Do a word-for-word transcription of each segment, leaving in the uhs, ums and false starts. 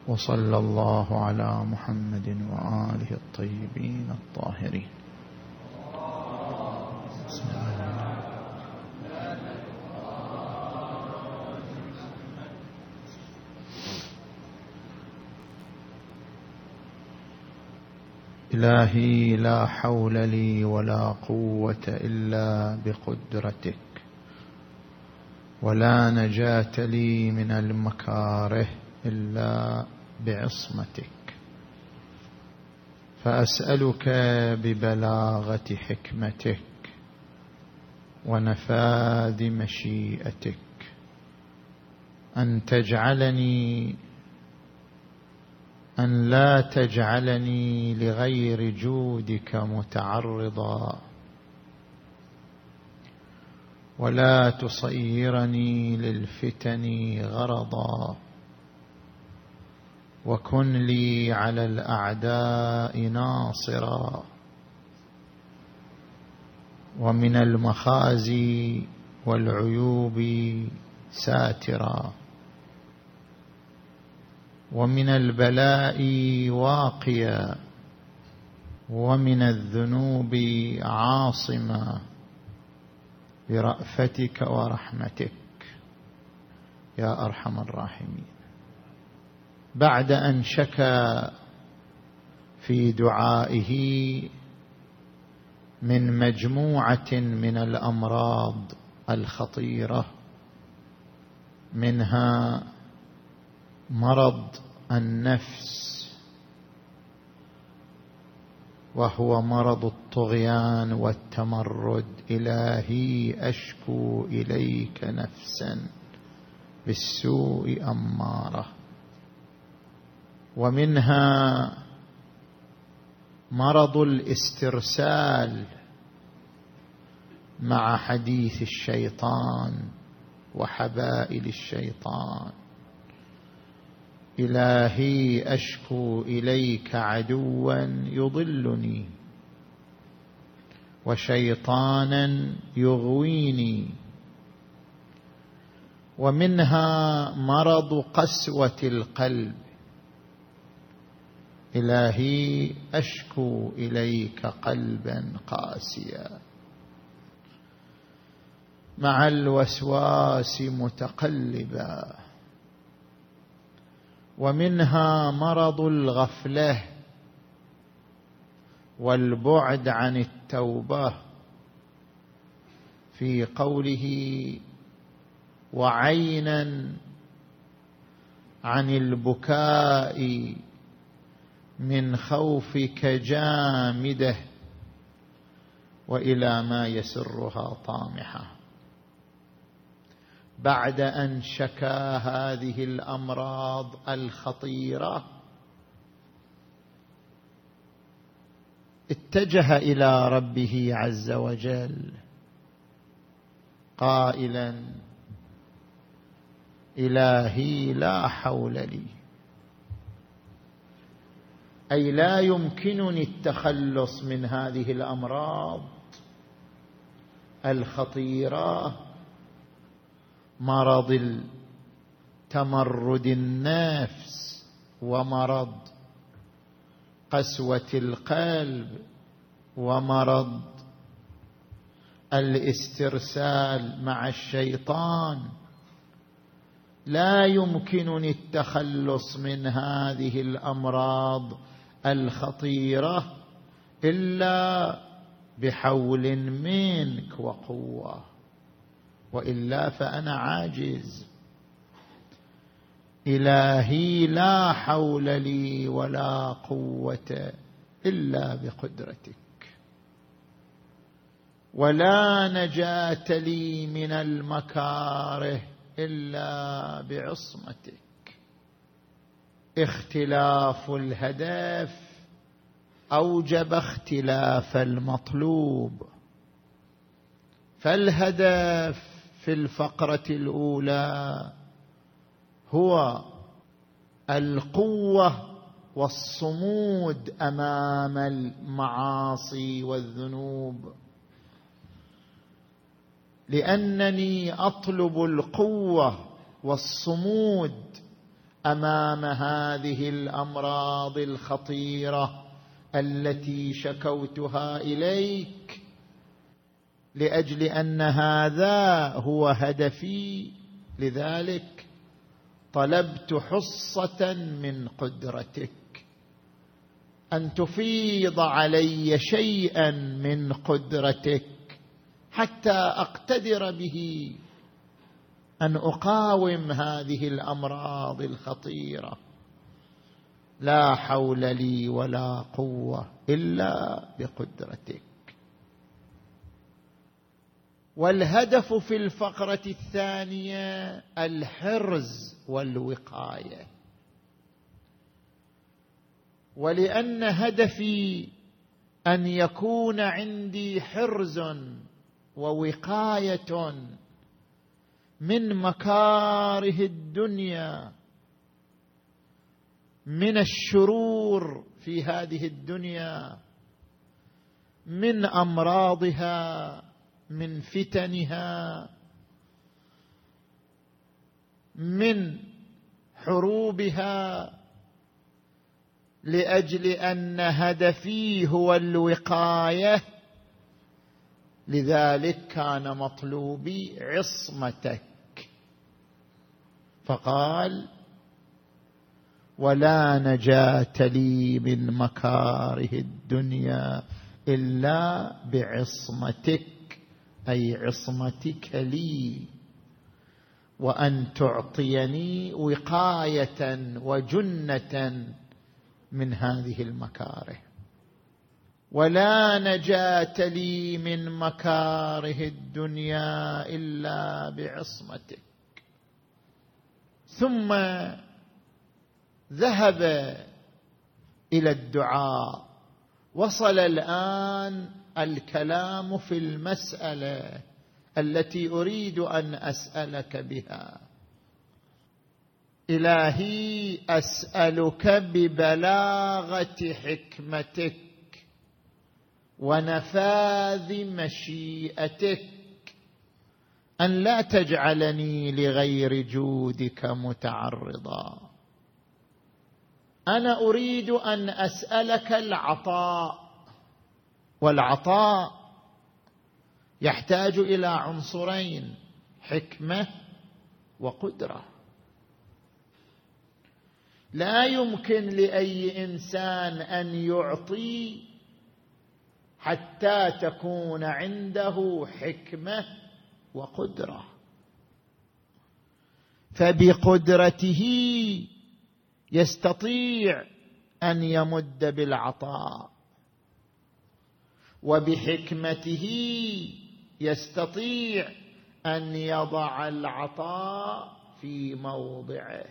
وصلى الله على محمد وآله الطيبين الطاهرين. إلهي لا حول لي ولا قوة إلا بقدرتك، ولا نجاة لي من المكاره إلا بعصمتك، فأسألك ببلاغة حكمتك ونفاذ مشيئتك أن تجعلني أن لا تجعلني لغير جودك متعرضا، ولا تصيرني للفتن غرضا، وكن لي على الأعداء ناصرا، ومن المخازي والعيوب ساترا، ومن البلاء واقيا، ومن الذنوب عاصما، برأفتك ورحمتك يا أرحم الراحمين. بعد أن شكى في دعائه من مجموعة من الأمراض الخطيرة، منها مرض النفس، وهو مرض الطغيان والتمرد. إلهي أشكو إليك نفسا بالسوء أمارة. ومنها مرض الاسترسال مع حديث الشيطان وحبائل الشيطان. إلهي أشكو إليك عدوا يضلني، وشيطانا يغويني. ومنها مرض قسوة القلب. إلهي أشكو إليك قلبا قاسيا مع الوسواس متقلبا. ومنها مرض الغفلة والبعد عن التوبة، في قوله وعينا عن البكاء من خوفك جامدة، وإلى ما يسرها طامحة. بعد أن شكا هذه الأمراض الخطيرة، اتجه إلى ربه عز وجل قائلا إلهي لا حول لي، أي لا يمكنني التخلص من هذه الأمراض الخطيرة، مرض تمرد النفس، ومرض قسوة القلب، ومرض الاسترسال مع الشيطان. لا يمكنني التخلص من هذه الأمراض الخطيرة إلا بحول منك وقوة، وإلا فأنا عاجز. إلهي لا حول لي ولا قوة إلا بقدرتك، ولا نجاة لي من المكاره إلا بعصمتك. اختلاف الهدف أوجب اختلاف المطلوب، فالهدف في الفقرة الأولى هو القوة والصمود أمام المعاصي والذنوب، لأنني أطلب القوة والصمود أمام هذه الأمراض الخطيرة التي شكوتها إليك، لأجل أن هذا هو هدفي، لذلك طلبت حصة من قدرتك، أن تفيض علي شيئا من قدرتك حتى أقتدر به أن أقاوم هذه الأمراض الخطيرة. لا حول لي ولا قوة إلا بقدرتك. والهدف في الفقرة الثانية الحرز والوقاية. ولأن هدفي أن يكون عندي حرز ووقاية من مكاره الدنيا، من الشرور في هذه الدنيا، من أمراضها، من فتنها، من حروبها، لأجل أن هدفي هو الوقاية، لذلك كان مطلوبي عصمتك. فقال: ولا نجاة لي من مكاره الدنيا إلا بعصمتك، أي عصمتك لي، وأن تعطيني وقاية وجنة من هذه المكاره. ولا نجاة لي من مكاره الدنيا إلا بعصمتك. ثم ذهب إلى الدعاء. وصل الآن الكلام في المسألة التي أريد أن أسألك بها. إلهي، أسألك ببلاغة حكمتك ونفاذ مشيئتك أن لا تجعلني لغير جودك متعرضا. أنا أريد أن أسألك العطاء، والعطاء يحتاج إلى عنصرين: حكمة وقدرة. لا يمكن لأي إنسان أن يعطي حتى تكون عنده حكمة وقدرة. فبقدرته يستطيع أن يمد بالعطاء، وبحكمته يستطيع أن يضع العطاء في موضعه.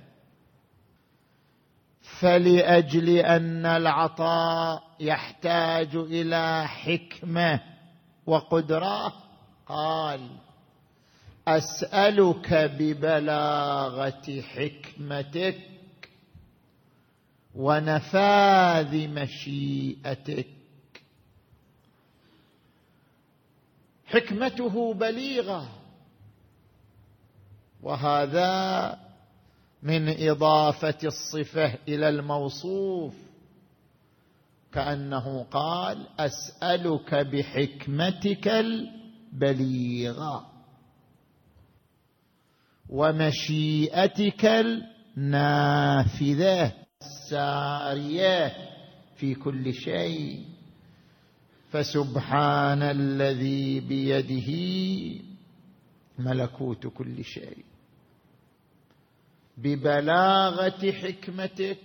فلأجل أن العطاء يحتاج إلى حكمة وقدرة، قال: أسألك ببلاغة حكمتك ونفاذ مشيئتك. حكمته بليغة، وهذا من إضافة الصفة إلى الموصوف، كأنه قال: أسألك بحكمتك البليغة ومشيئتك النافذة السارية في كل شيء. فسبحان الذي بيده ملكوت كل شيء. ببلاغة حكمتك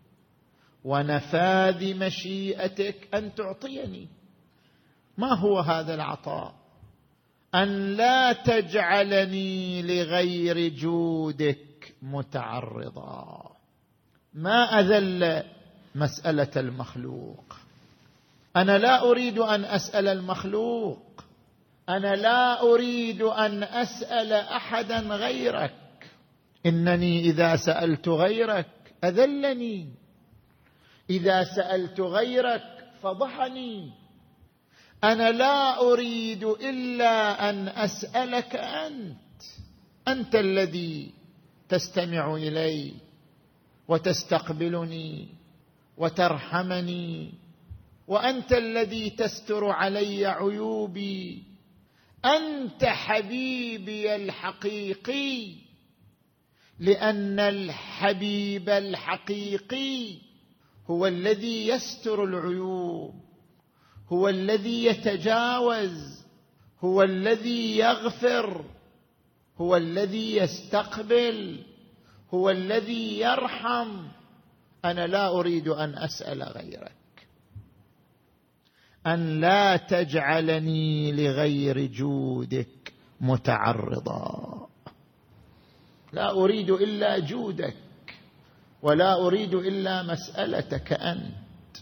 ونفاذ مشيئتك أن تعطيني. ما هو هذا العطاء؟ أن لا تجعلني لغير جودك متعرضا. ما أذل مسألة المخلوق. أنا لا أريد أن أسأل المخلوق، أنا لا أريد أن أسأل أحدا غيرك. إنني إذا سألت غيرك أذلني، إذا سألت غيرك فضحني. أنا لا أريد إلا أن أسألك أنت، أنت الذي تستمع إلي، وتستقبلني وترحمني، وأنت الذي تستر علي عيوبي. أنت حبيبي الحقيقي، لأن الحبيب الحقيقي هو الذي يستر العيوب، هو الذي يتجاوز، هو الذي يغفر، هو الذي يستقبل، هو الذي يرحم. أنا لا أريد أن أسأل غيرك أن لا تجعلني لغير جودك متعرضا. لا أريد إلا جودك، ولا أريد إلا مسألتك أنت.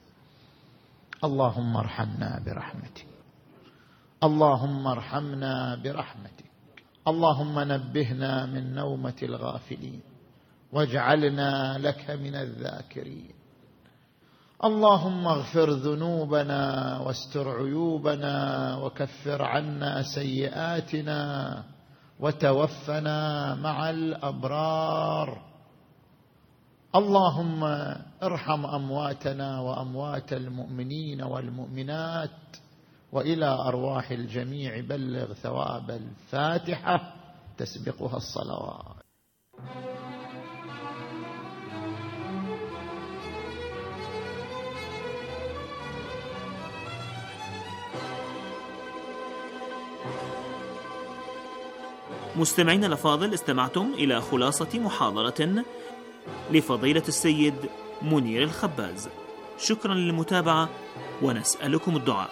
اللهم ارحمنا برحمتك، اللهم ارحمنا برحمتك، اللهم نبهنا من نومة الغافلين واجعلنا لك من الذاكرين. اللهم اغفر ذنوبنا واستر عيوبنا وكفر عنا سيئاتنا وتوفنا مع الأبرار. اللهم ارحم أمواتنا وأموات المؤمنين والمؤمنات، وإلى أرواح الجميع بلغ ثواب الفاتحة تسبقها الصلوات. مستمعين الأفاضل، استمعتم إلى خلاصة محاضرة لفضيلة السيد منير الخباز. شكرا للمتابعة ونسألكم الدعاء.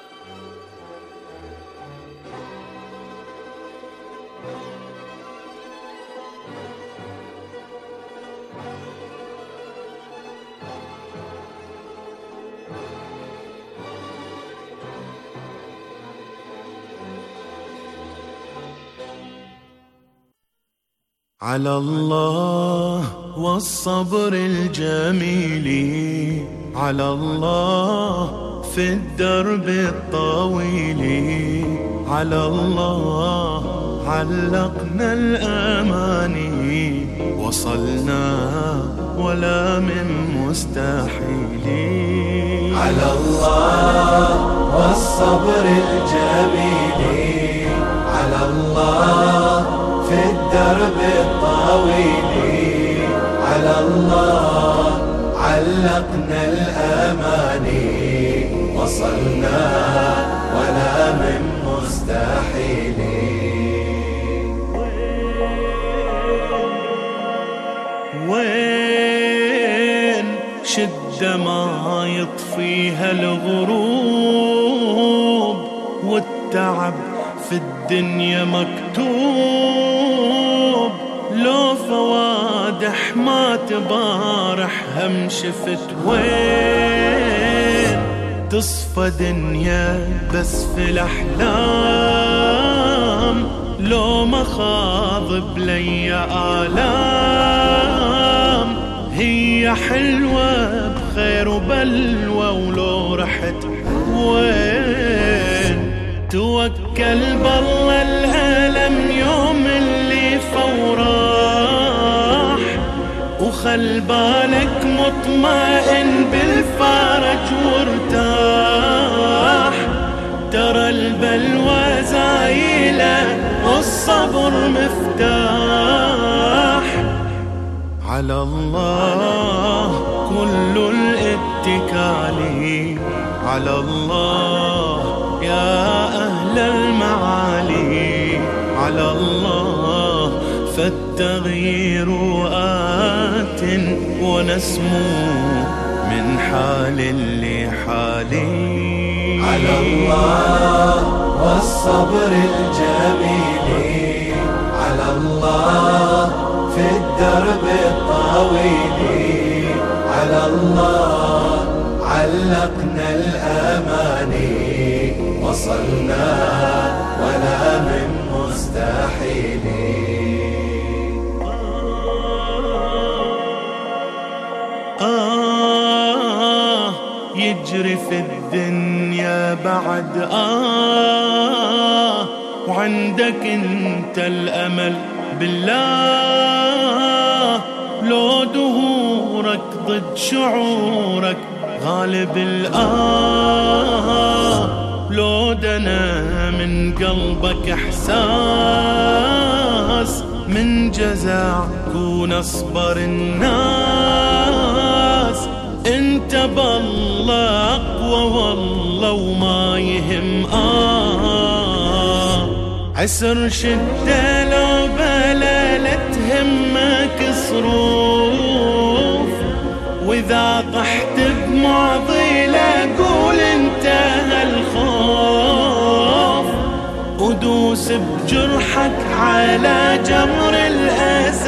على الله والصبر الجميل، على الله في الدرب الطويل، على الله علقنا الأماني، وصلنا ولا من مستحيل. على الله والصبر الجميل، على الله في الدرب الطويل، على الله علقنا الأماني، وصلنا ولا من مستحيل. وين شدة ما يطفيها الغروب، والتعب في الدنيا مكتوب، لو فوادح ما تبارح هم شفت. وين تصفى دنيا بس في الأحلام، لو مخاضب لي آلام، هي حلوة بخير وبلوى ولو رحت. وين توكل بالله الألم يوم اللي فوراح، وخل بالك مطمئن بالفرج وارتاح، ترى البلوى زايلة والصبر مفتاح. على الله كل الاتكال، على الله يا أهل المعالي، على الله فالتغيير آت ونسمو من حال لحال. على الله والصبر الجميل، على الله في الدرب الطويل، على الله علقنا الأماني، وصلنا ولا من مستحيل. آه يجري في الدنيا بعد آه، وعندك انت الأمل بالله، لو دهور شعورك ضد شعورك غالب الآه، لو دنا من قلبك إحساس من جزع كون أصبر الناس. انت بالله أقوى والله وما يهم آه، عسر شدة لو بلا لا تهمك صروف، وإذا طحت بمعضلة قول انتهى الخوف، ودوس بجرحك على جمر الأسى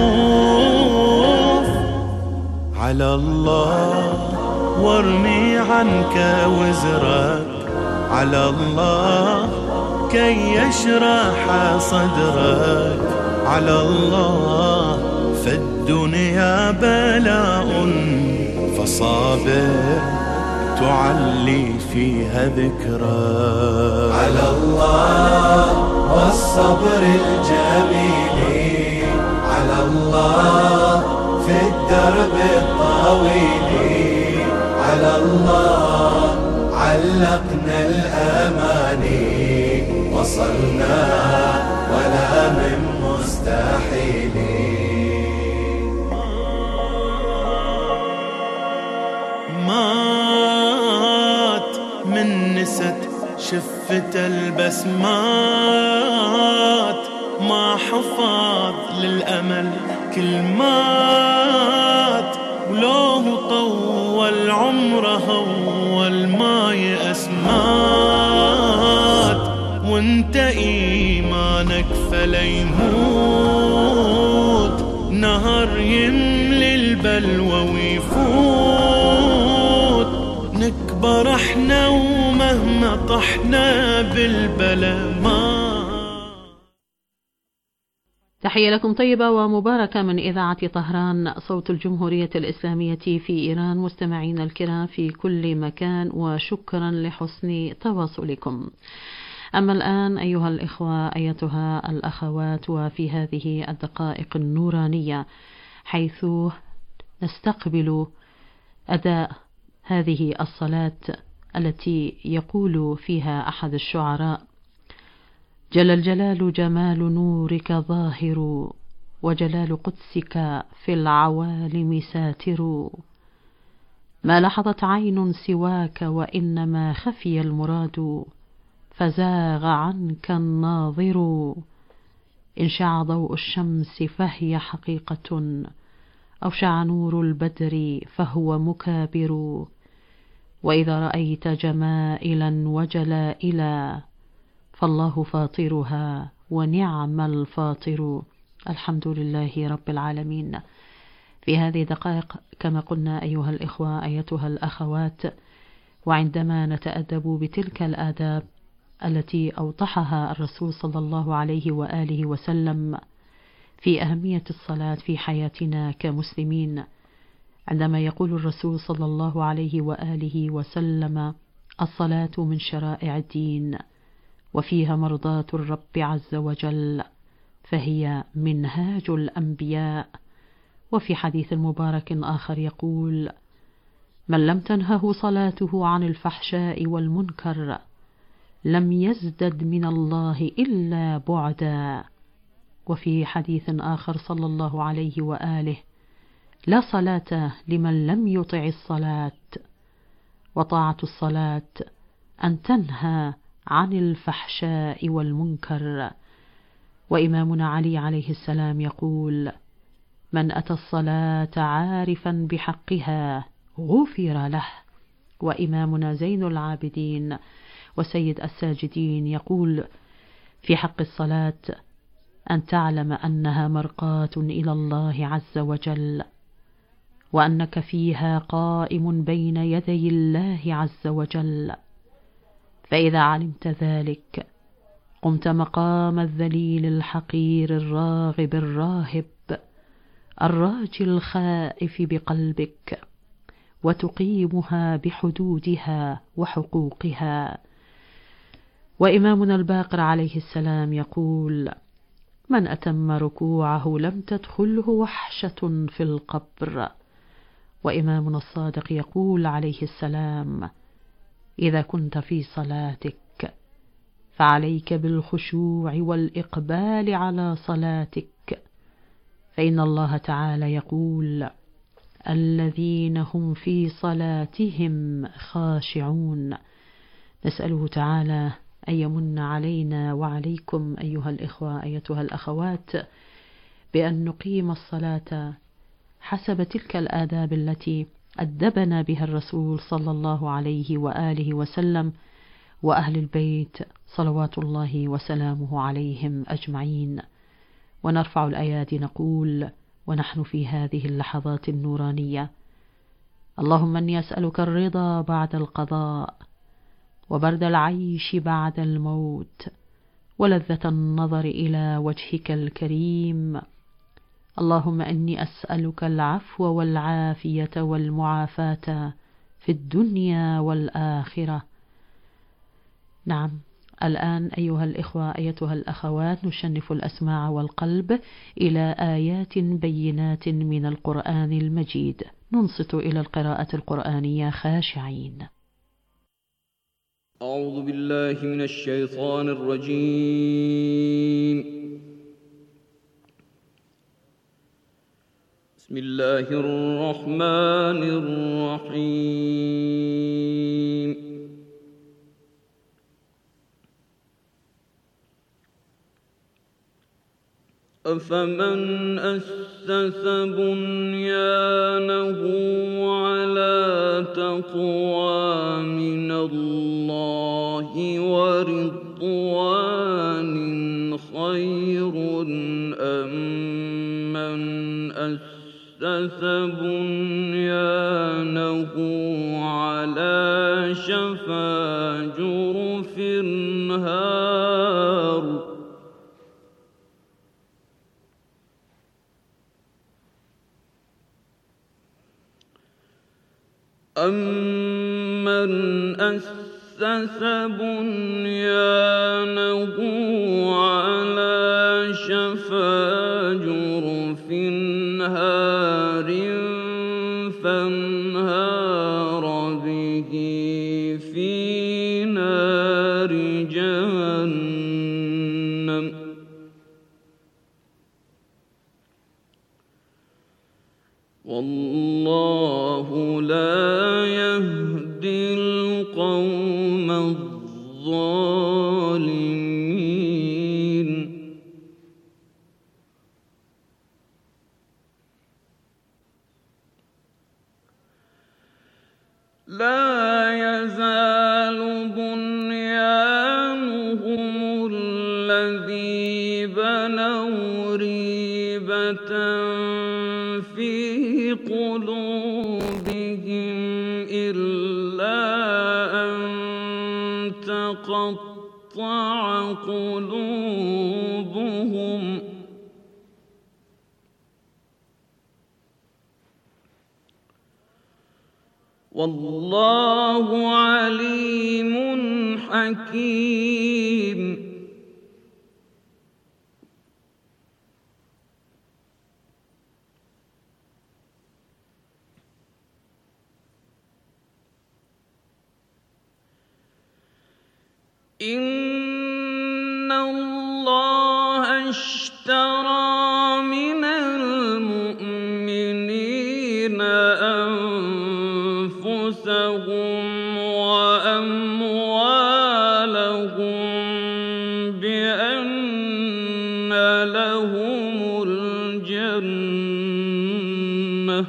وطوف على الله، وارمي عنك وزرك على الله كي يشرح صدرك على الله. فالدنيا بلاء فصابر تعلي فيها ذكرى على الله، والصبر الجميل على الله، في الدرب الطويل على الله. علقنا الأماني وصلنا ولا من مستحيل. مات من نست شفت البسمات، ما حفاظ للأمل كل مات، ولو طول عمره والما يأس مات. وانت إيمانك فليموت نهر يملي البلوى ويفوت، نكبر احنا ومهما طحنا بالبلا ما. تحية لكم طيبة ومباركة من إذاعة طهران صوت الجمهورية الإسلامية في إيران. مستمعين الكرام في كل مكان، وشكرا لحسن تواصلكم. أما الآن أيها الإخوة أيتها الأخوات، وفي هذه الدقائق النورانية حيث نستقبل أداء هذه الصلاة التي يقول فيها أحد الشعراء: جل الجلال جمال نورك ظاهر، وجلال قدسك في العوالم ساتر، ما لحظت عين سواك وإنما خفي المراد، فزاغ عنك الناظر. إن شع ضوء الشمس فهي حقيقة، أو شع نور البدر فهو مكابر، وإذا رأيت جمائلا وجلائلا فالله فاطرها ونعم الفاطر. الحمد لله رب العالمين. في هذه الدقائق كما قلنا أيها الإخوة أيتها الأخوات، وعندما نتأدب بتلك الآداب التي أوضحها الرسول صلى الله عليه وآله وسلم في أهمية الصلاة في حياتنا كمسلمين، عندما يقول الرسول صلى الله عليه وآله وسلم: الصلاة من شرائع الدين وفيها مرضاة الرب عز وجل، فهي منهاج الأنبياء. وفي حديث مبارك آخر يقول: من لم تنهه صلاته عن الفحشاء والمنكر لم يزدد من الله إلا بعدا. وفي حديث آخر صلى الله عليه وآله: لا صلاة لمن لم يطع الصلاة، وطاعة الصلاة أن تنهى عن الفحشاء والمنكر. وإمامنا علي عليه السلام يقول: من أتى الصلاة عارفا بحقها غفر له. وإمامنا زين العابدين وسيد الساجدين يقول في حق الصلاة: أن تعلم أنها مرقاة إلى الله عز وجل، وأنك فيها قائم بين يدي الله عز وجل، فإذا علمت ذلك قمت مقام الذليل الحقير الراغب الراهب الراجي الخائف بقلبك، وتقيمها بحدودها وحقوقها. وإمامنا الباقر عليه السلام يقول: من أتم ركوعه لم تدخله وحشة في القبر، وإمامنا الصادق يقول عليه السلام: إذا كنت في صلاتك فعليك بالخشوع والإقبال على صلاتك، فإن الله تعالى يقول: الذين هم في صلاتهم خاشعون. نسأله تعالى أن يمن علينا وعليكم أيها الإخوة أيتها الأخوات بأن نقيم الصلاة حسب تلك الآداب التي أدبنا بها الرسول صلى الله عليه وآله وسلم وأهل البيت صلوات الله وسلامه عليهم أجمعين. ونرفع الأيادي نقول ونحن في هذه اللحظات النورانية: اللهم إني أسألك الرضا بعد القضاء، وبرد العيش بعد الموت، ولذة النظر إلى وجهك الكريم. اللهم إني أسألك العفو والعافية والمعافاة في الدنيا والآخرة. نعم، الآن أيها الإخوة أيتها الأخوات نشنف الأسماع والقلب إلى آيات بينات من القرآن المجيد، ننصت إلى القراءة القرآنية خاشعين. أعوذ بالله من الشيطان الرجيم. بسم الله الرحمن الرحيم. أفمن أسس بنيانه على تقوى من الله ورضوان خير أم من أسس بنيانه على شفا جرف هار أَمَّنْ أَسَّسَ بُنْيَانَهُ عَلَى شَفَا جُرُفٍ هَارٍ فَانْهَارَ بِهِ فِي نَارِ جَهَنَّمَ وَاللَّهُ لَا يهدي القوم الظالمين. لا يزال بنيانهم الذي بنوا ريبة في قلوبهم إلا أن تقطع قلوبهم والله عليم حكيم. إن الله اشترى من المؤمنين أنفسهم وأموالهم بأن لهم الجنة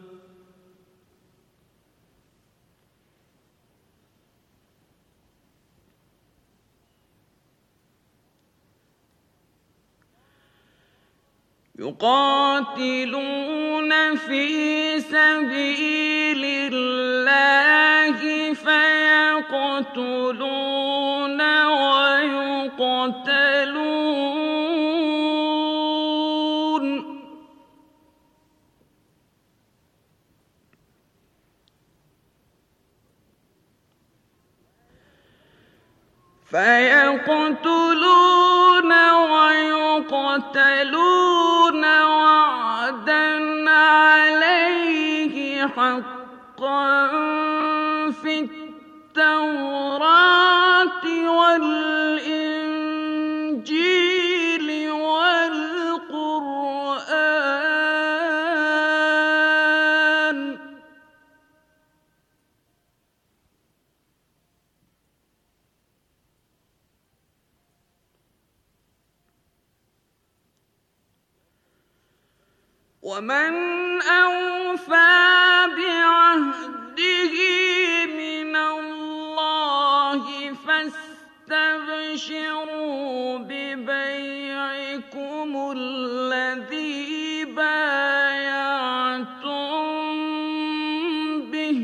يقاتلون في سبيل الله فيقتلون ويقتلون فيقتلون ويقتلون وعدا عليه حقا في التوراة والإنجيل والقرآن ومن أوفى بعهده من الله فاستبشروا ببيعكم الذي بايعتم به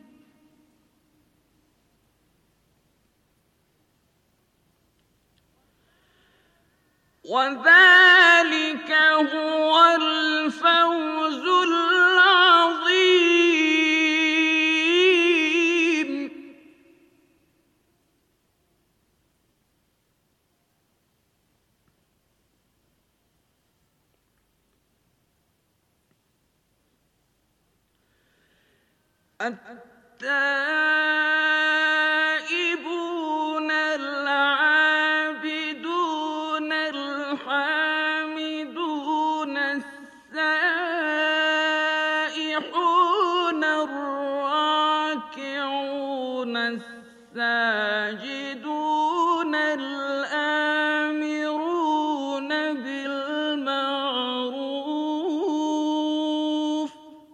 وذلك هو الفوز العظيم. التائبون العابدون الحامدون السائحون الراكعون الساجدون الآمرون بالمعروف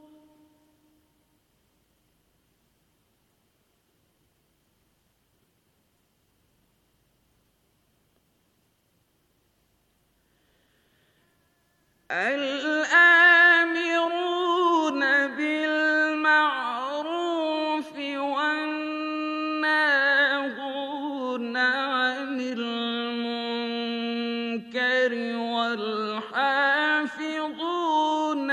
الآمرون بالمعروف والناهون عن المنكر والحافظون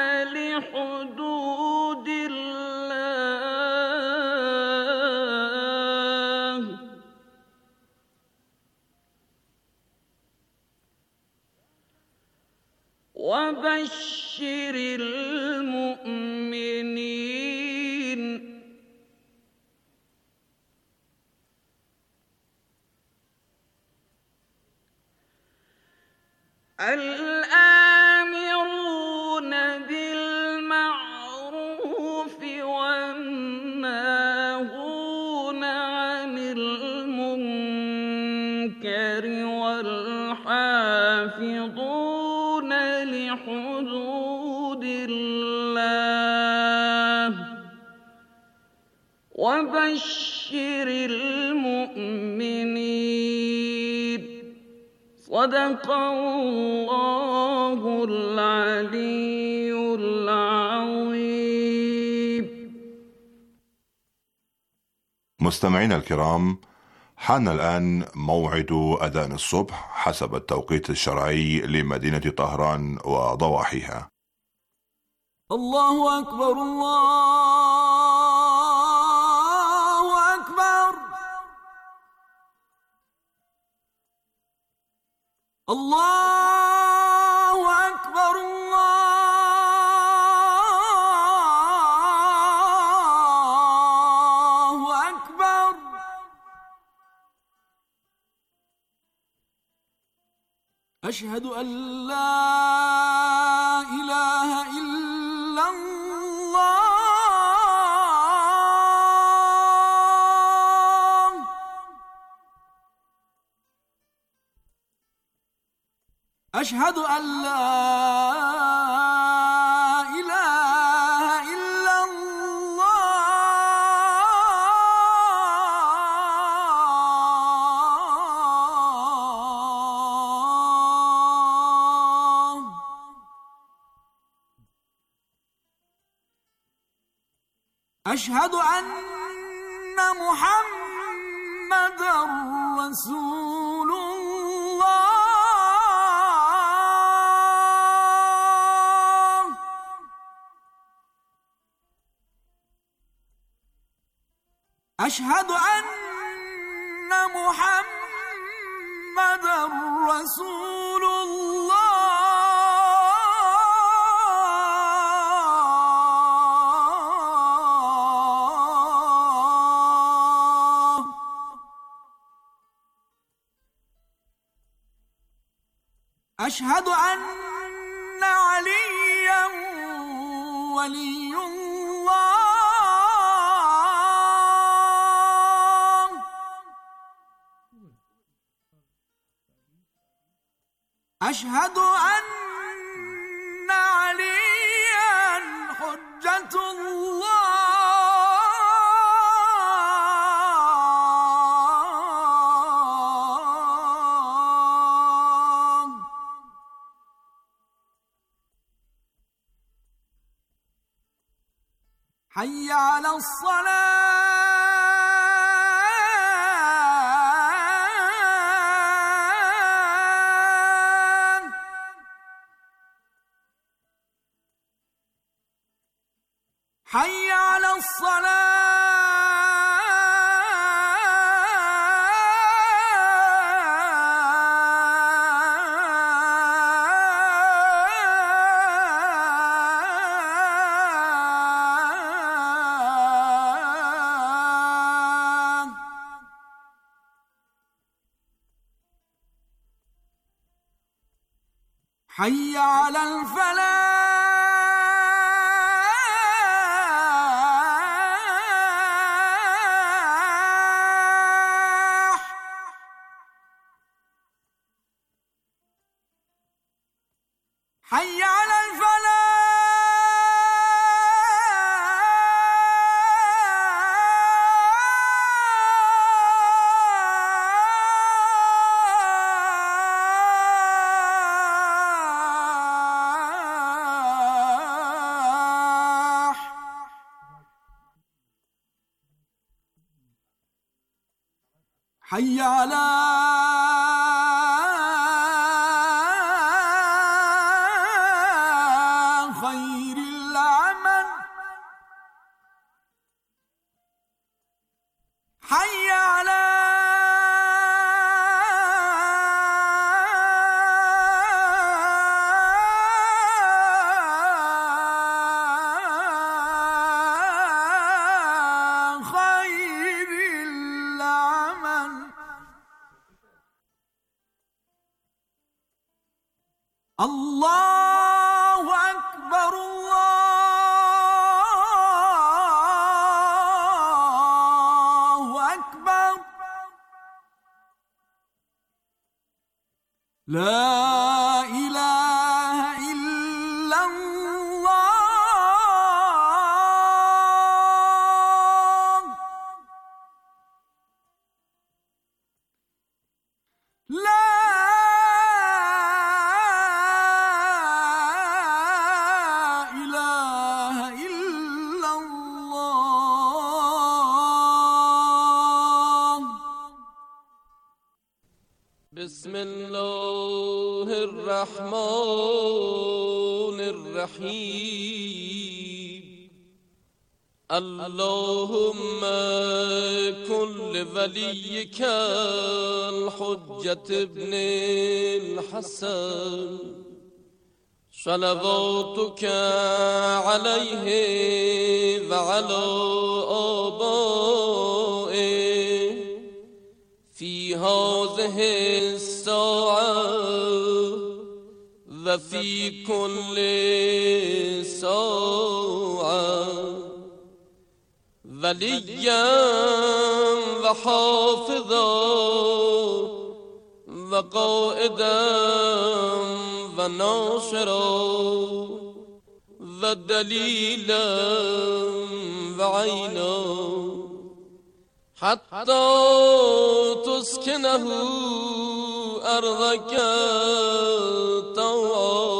لحدود الله وبشر المؤمنين. الآمرون بالمعروف والناهون عن المنكر والحافظون لحدود الله وبشر المؤمنين. صدق الله العلي العظيم. مستمعينا الكرام، حان الآن موعد أذان الصبح حسب التوقيت الشرعي لمدينة طهران وضواحيها. الله أكبر الله أكبر الله أكبر الله أكبر. أشهد أن لا إله إلا الله. أشهد أن لا إله إلا الله. أشهد أن محمدًا رسول الله. أشهد أن محمدًا رسول الله. أشهد أن عليا ولي الله. أشهد أن عليا حجة الله. حي على الصلاة. حي على الصلاة. حي على الفلاح. حي على الفلاح. حي على خير العمل. حي على الله أكبر. الله أكبر. لا إله إلا الله. لا بسم الله الرحمن الرحيم. اللهم كن لوليك الحجة ابن الحسن صلواتك عليه وعلى آبائه في هذه الساعة وفي كل ساعة وليا وحافظا وقائدا وناصرا ودليلا وعينا حتى تسكنه أرضك طوعا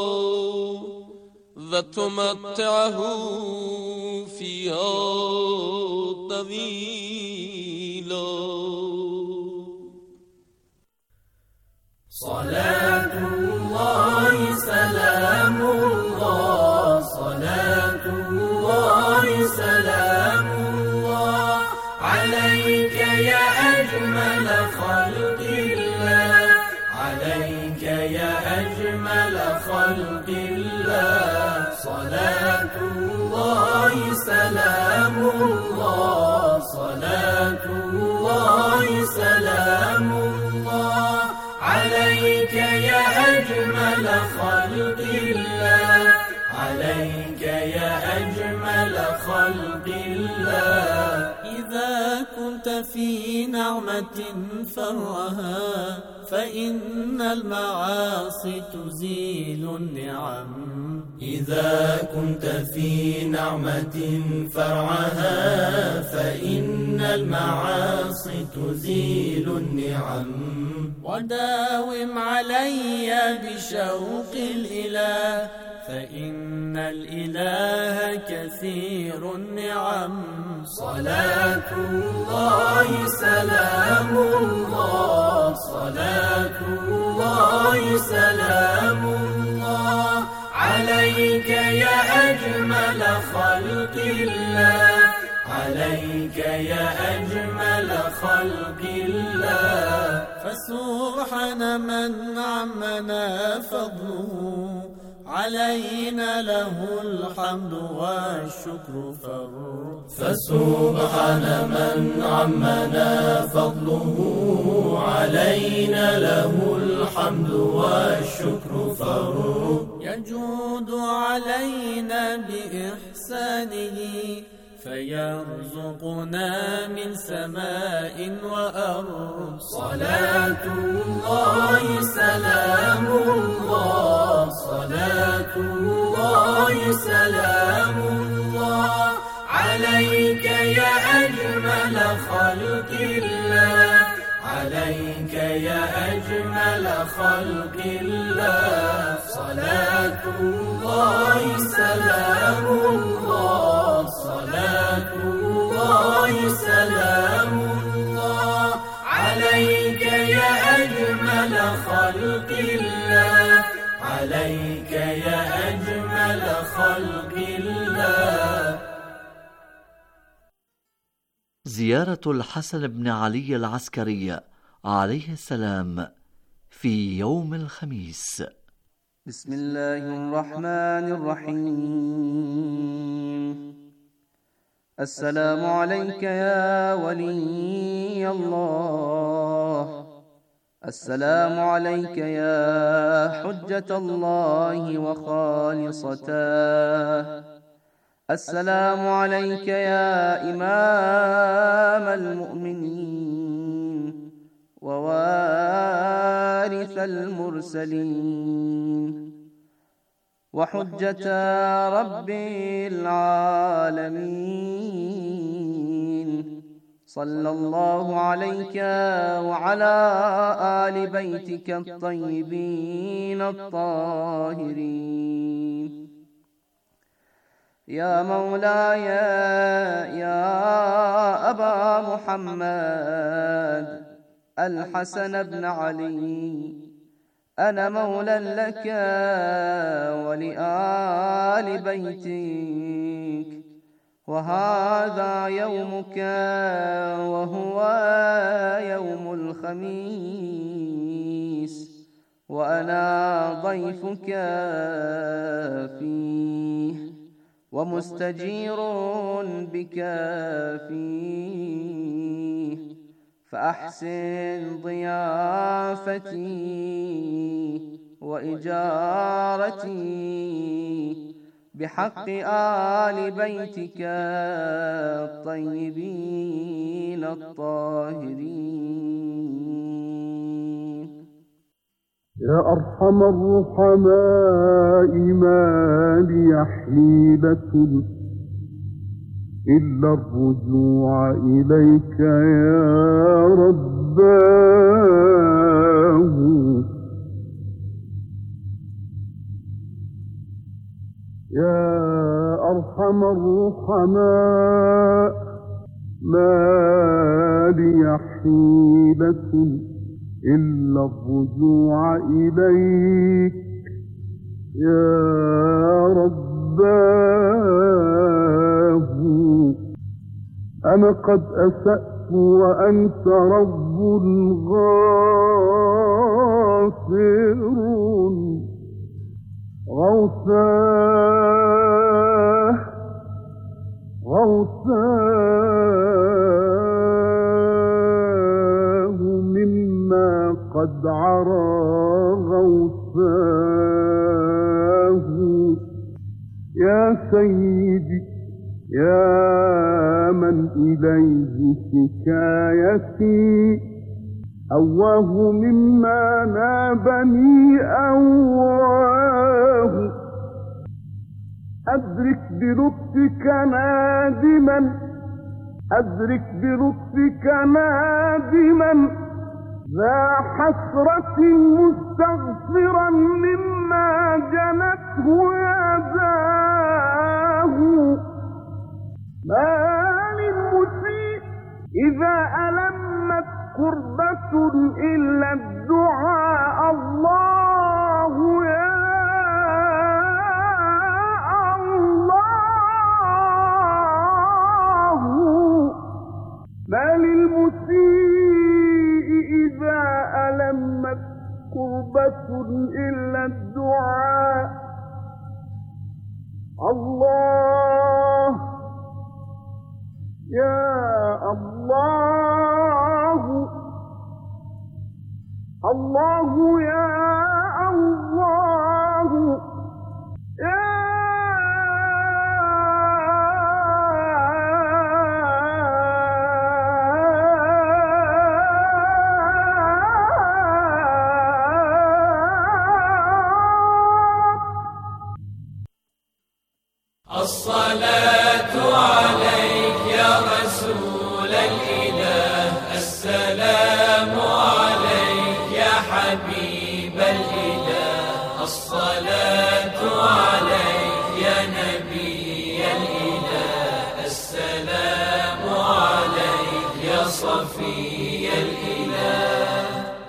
وتمتعه فيها طويلا. صلاة الله سلام الله. صلاة الله سلام الله عليك يا أجمل خلق الله. عليك يا أجمل خلق الله. صلاة الله سلام الله. صلاة الله سلام الله عليك يا أجمل أجمل خلق الله. إذا كنت في نعمة فرها فإن المعاصي تزيل النعم. إذا كنت في نعمة فرعها فإن المعاصي تزيل النعم. وداوم علي بشوق الإله فإن الإله كثير النعم. صلاة الله سلام الله، صلاة الله سلام الله عليك يا أجمل خلق الله، عليك يا أجمل خلق الله. فسبحان من عمنا فضله، علينا له الحمد والشكر فر. فسبحان من عمنا فضله، علينا له الحمد والشكر فر. يجود علينا بإحسانه فيرزقنا من سماء وأرض. صلاة الله سلام الله، صلاة الله سلام الله عليك يا أجمل خلق الله، عليك يا أجمل خلق الله. صلاة الله سلام الله، صلاة الله سلام الله عليك يا أجمل خلق الله، عليك يا أجمل خلق الله. زيارة الحسن بن علي العسكري عليه السلام في يوم الخميس. بسم الله الرحمن الرحيم. السلام عليك يا ولي الله، السلام عليك يا حجة الله وخالصته، السلام عليك يا إمام المؤمنين ووارث المرسلين وحجة رب العالمين. صلى الله عليك وعلى آل بيتك الطيبين الطاهرين. يا مولاي يا أبا محمد الحسن بن علي، أنا مولى لك ولآل بيتك، وهذا يومك وهو يوم الخميس، وأنا ضيفك فيه ومستجير بك فيه، فأحسن ضيافتي وإجارتي بحق آل بيتك الطيبين الطاهرين. يا أرحم الرحماء ما لي حيلة إلا الرجوع إليك يا رباه. يا أرحم الرحماء ما لي حيلة إلا الرجوع إليك يا رباه. أنا قد أسأت وأنت رب غافر غوثاه غوثاه مما قد عرى غوثاه. يا يا سيدي يا من إليه شكايتي أواه مما نابني أواه أدرك بلطفك نادما أدرك بلطفك نادما ذا حسرة مستغفرا مما جنته يداه ما للمسيء إذا ألمت كربة إلا الدعاء الله يا الله ما للمسيء إذا ألمت كربة إلا الدعاء الله يا الله الله يا الله يا الصلاة عليك يا رسول الإله السلام عليك يا حبيب الإله الصلاة عليك يا نبي الإله السلام عليك يا صفي الإله.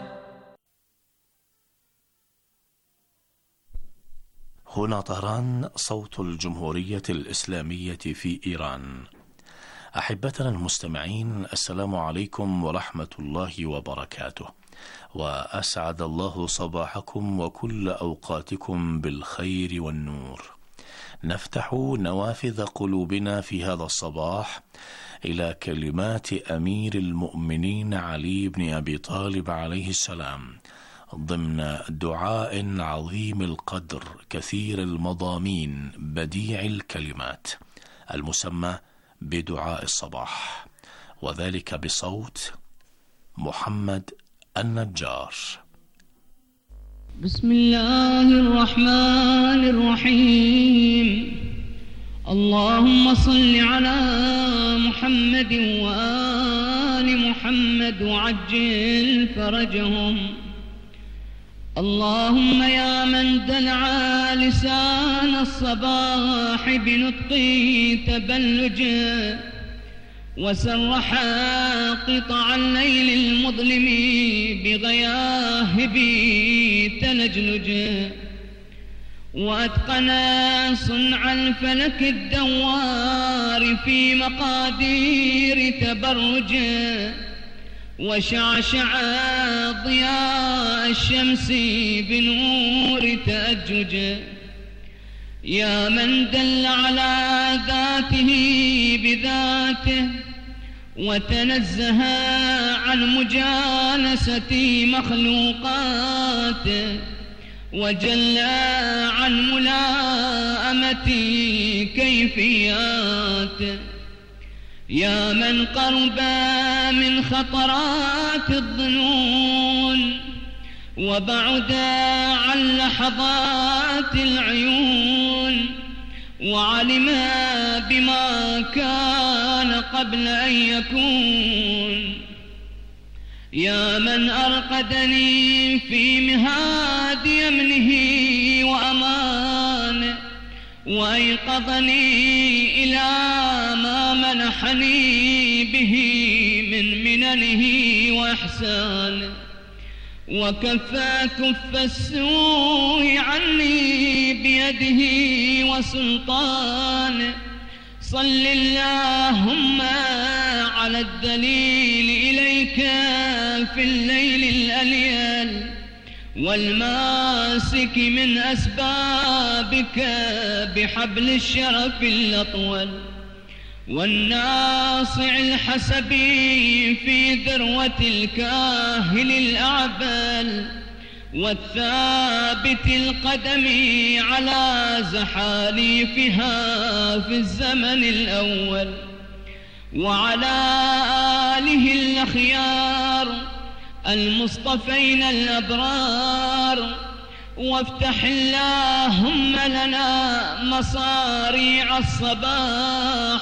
هنا طهران، صوت الجمهورية الإسلامية في إيران. أحبتنا المستمعين، السلام عليكم ورحمة الله وبركاته، وأسعد الله صباحكم وكل أوقاتكم بالخير والنور. نفتح نوافذ قلوبنا في هذا الصباح إلى كلمات أمير المؤمنين علي بن أبي طالب عليه السلام ضمن دعاء عظيم القدر كثير المضامين بديع الكلمات المسمى بدعاء الصباح، وذلك بصوت محمد النجار. بسم الله الرحمن الرحيم. اللهم صل على محمد وآل محمد وعجل فرجهم. اللهم يا من دلع لسان الصباح بنطق تبلج وسرح قطع الليل المظلم بغياهب تلجلج وأتقن صنع الفلك الدوار في مقادير تبرج وشعشع ضياء الشمس بنور تأجج. يا من دل على ذاته بذاته وتنزه عن مجانسة مخلوقاته وجل عن ملاءمة كيفياته. يا من قرب من خطرات الظنون وبعد عن لحظات العيون وعلم بما كان قبل أن يكون. يا من أرقدني في مهاد يمنه وأمانه وأيقظني إلى ما منحني به من مننه وإحسانه وكفى كف السوء عني بيده وسلطانه. صل اللهم على الدليل إليك في الليل الأليل والماسك من أسبابك بحبل الشرف الأطول والناصع الحسبي في ذروة الكاهل الأعبل والثابت القدم على زحاليفها في الزمن الأول، وعلى آله الأخيار المصطفين الأبرار. وافتح اللهم لنا مصاريع الصباح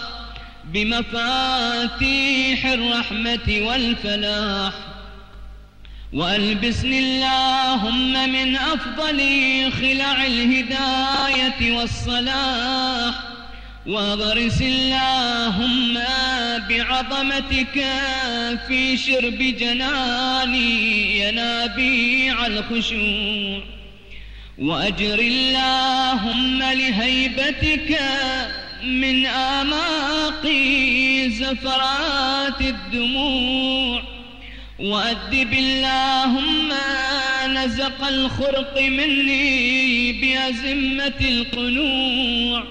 بمفاتيح الرحمة والفلاح، وألبسني اللهم من أفضل خلع الهداية والصلاح، واغرس اللهم بعظمتك في شرب جناني ينابيع الخشوع، وأجر اللهم لهيبتك من آماقي زفرات الدموع، وأدب اللهم نزق الخرق مني بأزمة القنوع.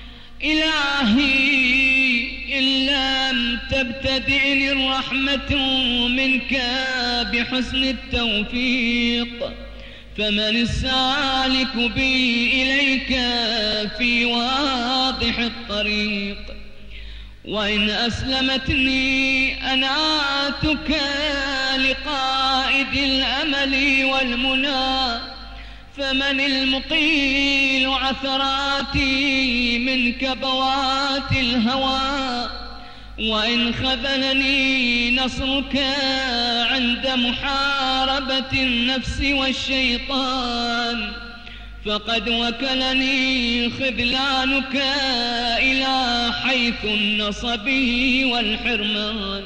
إلهي إن لم تبتدئني الرحمة منك بحسن التوفيق، فمن السالك بي إليك في واضح الطريق. وإن أسلمتني أناتك لقائد الأمل والمنى، فمن المقيل عثراتي من كبوات الهوى. وإن خذلني نصرك عند محاربة النفس والشيطان، فقد وكلني خذلانك إلى حيث النصب والحرمان.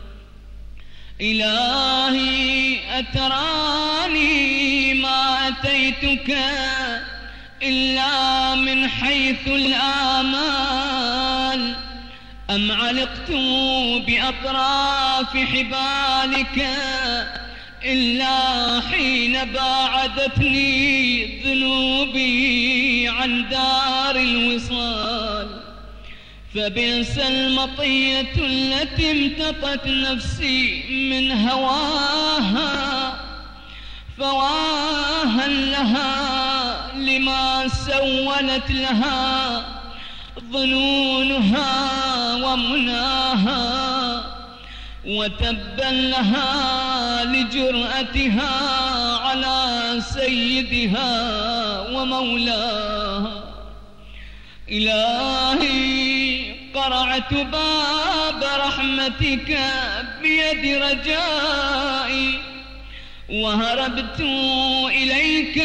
إلهي أتراني ما أتيتك إلا من حيث الآمال، أم علقت بأطراف حبالك إلا حين باعدتني ذنوبي عن دار الوصال. فبئس المطية التي امتطت نفسي من هواها، فواها لها لما سولت لها ظنونها ومناها، وتبا لها لجرأتها على سيدها ومولاها. إلهي قرعت باب رحمتك بيد رجائي، وهربت إليك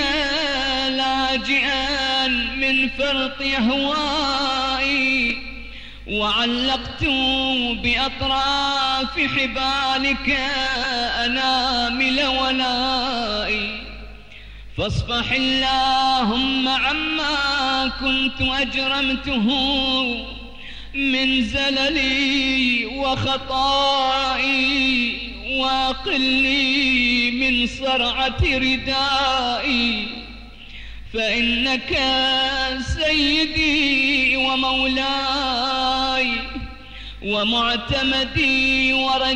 لاجئا من فرط أهوائي، وعلقت بأطراف حبالك أنامل ولائي. فاصفح اللهم عما كنت أجرمته من زللي وخطائي، واقلني من صرعة ردائي، فإنك سيدي ومولاي ومعتمدي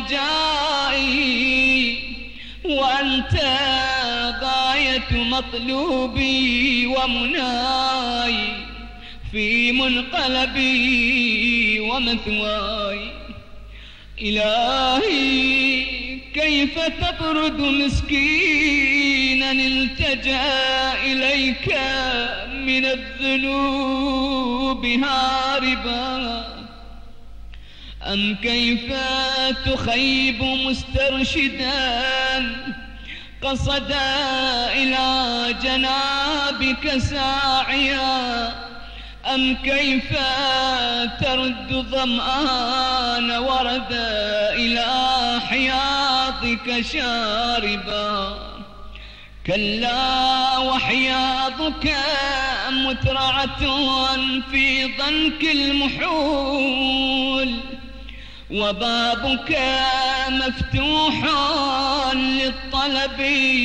ورجائي، وأنت غاية مطلوبي ومناي في منقلبي ومثواي. إلهي كيف تطرد مسكينا التجأ إليك من الذنوب هاربا، أم كيف تخيب مسترشدا قصد إلى جنابك ساعيا، أم كيف ترد ظمآن ورد إلى حياضك شاربا. كلا وحياضك مترعة في ضنك المحول، وبابك مفتوح للطلب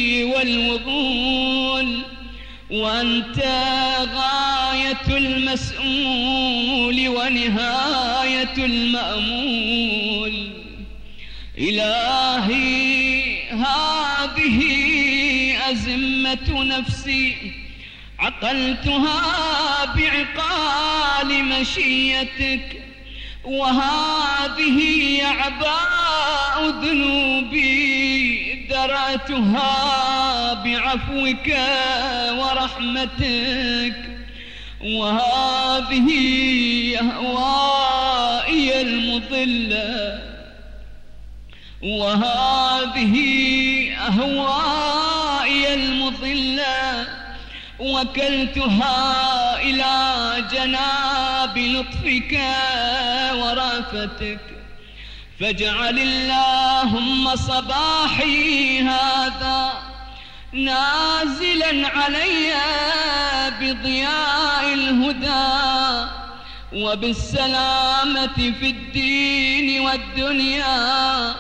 والوضول، وأنت غاية المسؤول ونهاية المأمول. إلهي هذه أزمة همة نفسي عقلتها بعقال مشيتك، وهذه أعباء ذنوبي درأتها بعفوك ورحمتك، وهذه أهوائي المضلة وهذه أهوائي المضلة وكلتها إلى جناب لطفك ورأفتك، فاجعل اللهم صباحي هذا نازلا علي بضياء الهدى وبالسلامة في الدين والدنيا،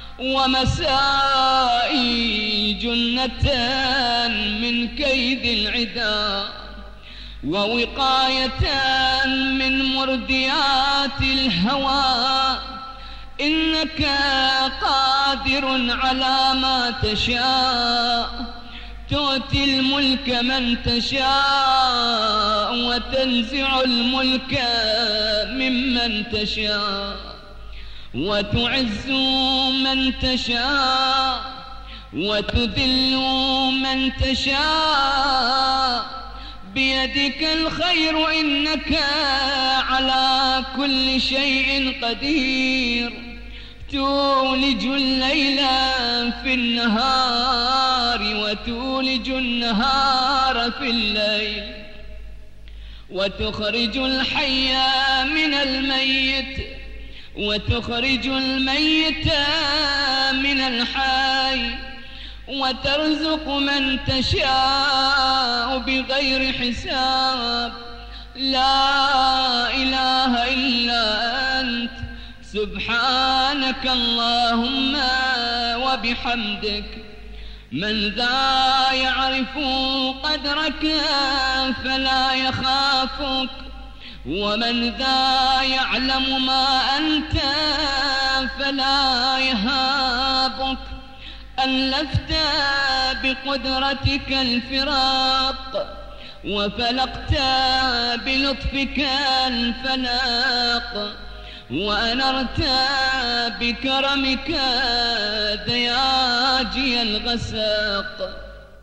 ومسائي جنة من كيد العدا، ووقاية من مرديات الهوى، إنك قادر على ما تشاء، تؤتي الملك من تشاء وتنزع الملك ممن تشاء، وتعز من تشاء وتذل من تشاء، بيدك الخير إنك على كل شيء قدير، تولج الليل في النهار وتولج النهار في الليل، وتخرج الحي من الميت وتخرج الميت من الحي، وترزق من تشاء بغير حساب، لا إله إلا أنت سبحانك اللهم وبحمدك. من ذا يعرف قدرك فلا يخافك، ومن ذا يعلم ما أنت فلا يهابك، ألفت بقدرتك الفراق وفلقت بلطفك الفلاق، وأنرت بكرمك دياجي الغساق،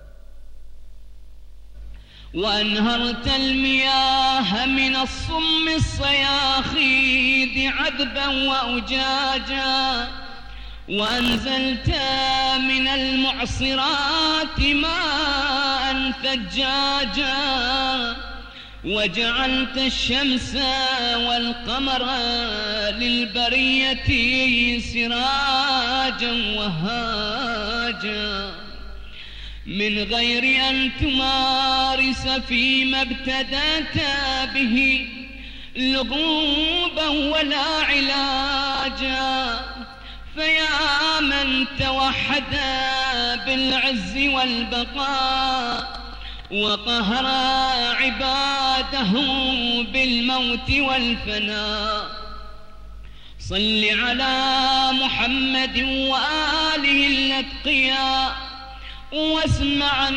وأنهرت المياه من الصم الصياخيد عذبا وأجاجا، وأنزلت من المعصرات ماء ثجاجا، وجعلت الشمس والقمر للبرية سراجا وهاجا، من غير أن تمارس فيما ابتدأت به لغوبا ولا علاجا، فيا من توحد بالعز والبقاء وقهر عباده بالموت والفناء، صل على محمد وآله الأتقياء، واسمع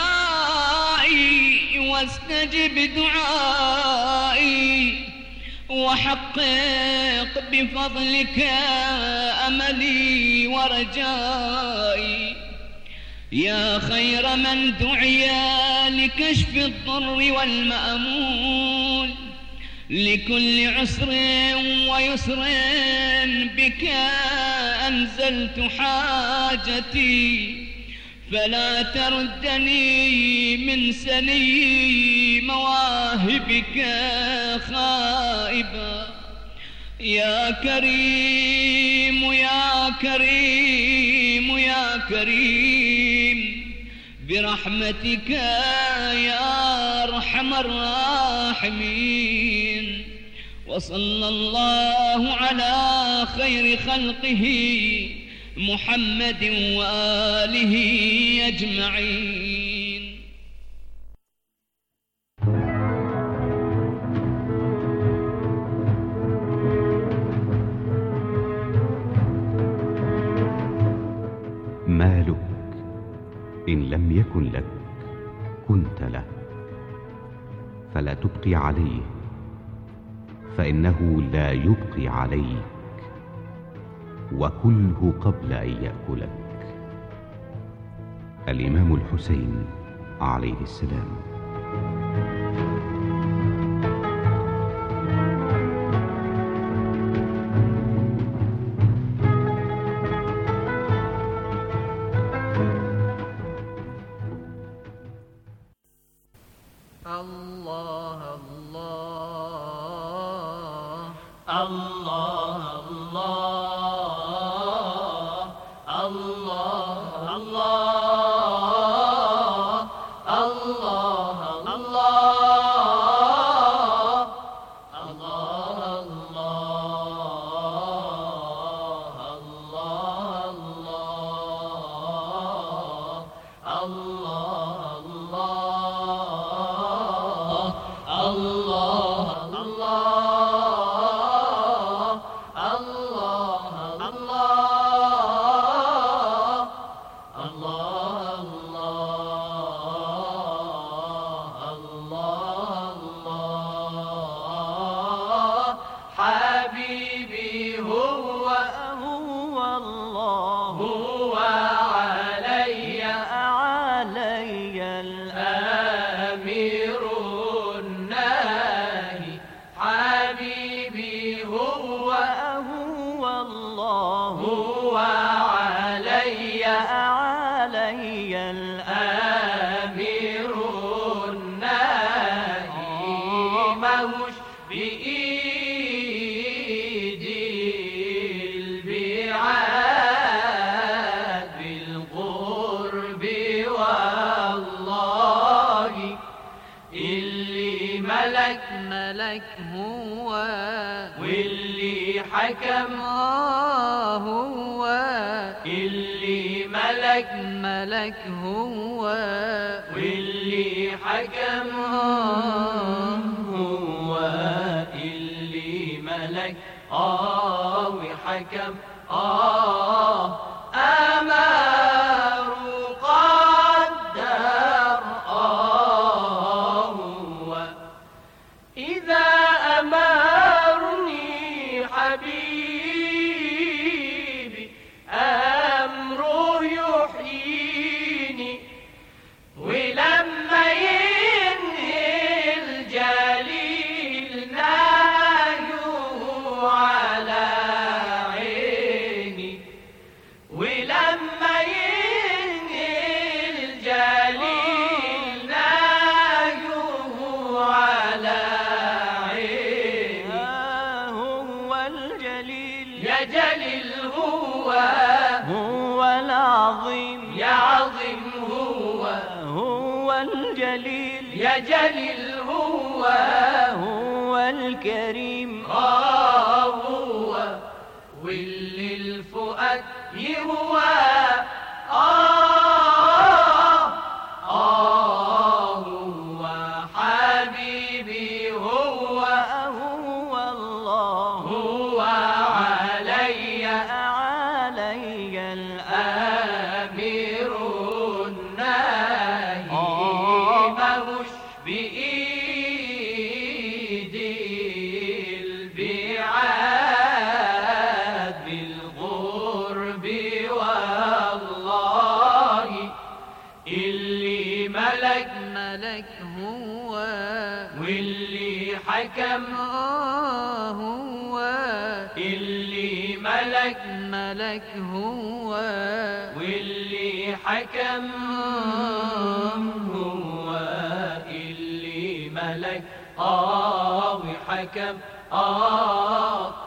ندائي واستجب دعائي، وحقق بفضلك أملي ورجائي، يا خير من دعي لكشف الضر والمأمول، لكل عسر ويسر بك أنزلت حاجتي، فلا تردني من سني مواهبك خائبا، يا كريم يا كريم يا كريم برحمتك يا أرحم الراحمين. وصلى الله على خير خلقه محمد وآله أجمعين. مالك إن لم يكن لك كنت له، فلا تبقي عليه فإنه لا يبقي عليك، وكله قبل أن يأكلك. الإمام الحسين عليه السلام. الله الله الله الله الله الله حكم هو اللي ملك ملك هو واللي حكم هو اللي ملك آه وحكم آه أمر وقدر آه هو إذا أمرني حبيبي أمره يحييني ولما ينهي الجليل نايو على عيني ولما ينهي الجليل نايو على يا جليل هو هو العظيم يا عظيم هو هو الجليل يا جليل هو هو الكريم آه هو واللي الفؤاد يهوى آه آه هو حبيبي هو هو الله هو علي علي الأمير الناهي ماهوش بإيدي البعاد بالغرب والله اللي ملك ملك هو واللي حكم هو اللي ملك ملك هو واللي حكم هو اللي ملك آه وحكم آه